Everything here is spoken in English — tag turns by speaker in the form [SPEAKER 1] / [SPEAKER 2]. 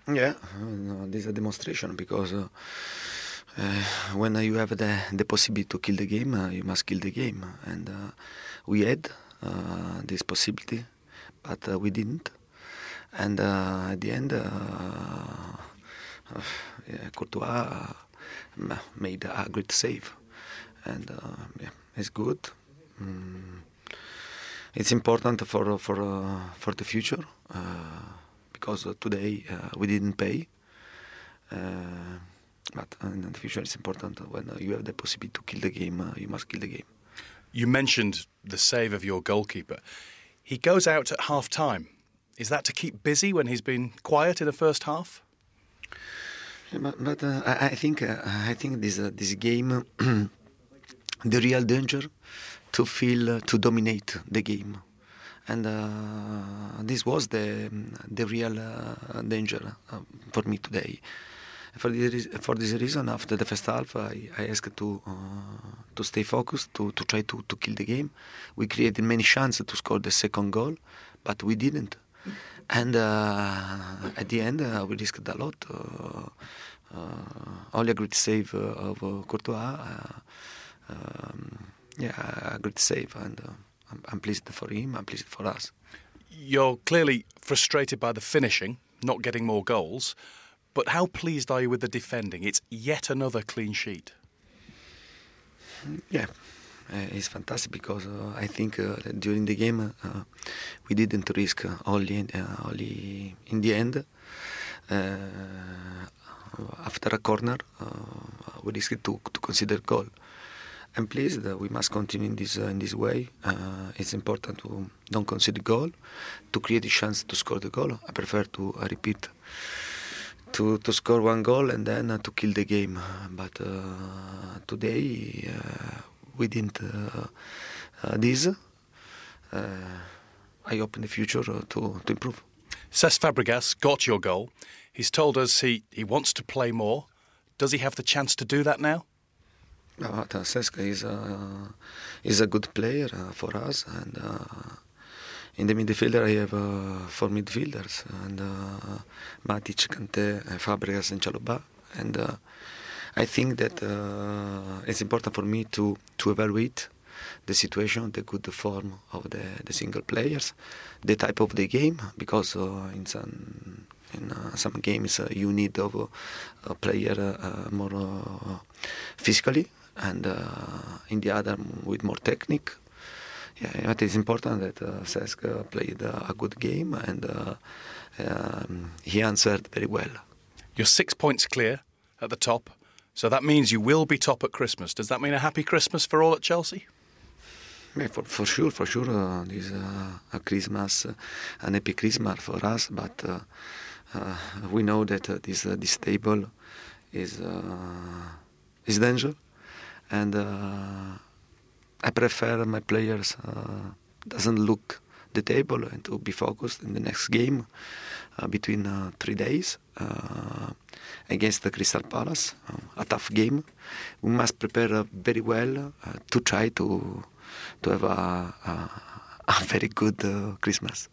[SPEAKER 1] Yeah, this is a demonstration because when you have the possibility to kill the game, you must kill the game. And we had this possibility, but we didn't. And at the end, yeah, Courtois made a great save. And yeah, it's good. Mm, it's important for the future because today we didn't pay. Uh, but in the future, it's important when you have the possibility to kill the game, you must kill the game.
[SPEAKER 2] You mentioned the save of your goalkeeper. He goes out at half-time. Is that to keep busy when he's been quiet in the first half?
[SPEAKER 1] Yeah, but I think this game, the real danger to feel to dominate the game, and this was the real danger for me today. For this reason, after the first half, I asked to stay focused, to try to kill the game. We created many chances to score the second goal, but we didn't. And at the end, we risked a lot. Only a great save of Courtois. Yeah, a great save, and I'm pleased for him. I'm pleased for us.
[SPEAKER 2] You're clearly frustrated by the finishing, not getting more goals. But how pleased are you with the defending? It's yet another clean sheet.
[SPEAKER 1] Yeah, it's fantastic because I think during the game we didn't risk only in the end. After a corner, we risked to consider goal. I'm pleased that we must continue in this way. It's important to don't consider goal, to create a chance to score the goal. I prefer to repeat. To score one goal and then to kill the game. But today we didn't this. I hope in the future to improve.
[SPEAKER 2] Cesc Fabregas got your goal. He's told us he wants to play more. Does he have the chance to do that now?
[SPEAKER 1] Cesc is a good player for us, and in the midfielder, I have 4 midfielders, and Matic, Kanté, Fabregas, and Chalobah. And I think that it's important for me to evaluate the situation, the good form of the single players, the type of the game, because in some games you need of a player more physically, and in the other with more technique. Yeah, it is important that Cesc played a good game, and he answered very well.
[SPEAKER 2] You're 6 points clear at the top, so that means you will be top at Christmas. Does that mean a happy Christmas for all at Chelsea?
[SPEAKER 1] Yeah, for sure. This is a Christmas, an happy Christmas for us. But we know that this table is danger, and I prefer my players doesn't look the table and to be focused in the next game between 3 days against the Crystal Palace, a tough game. We must prepare very well to try to have a very good Christmas.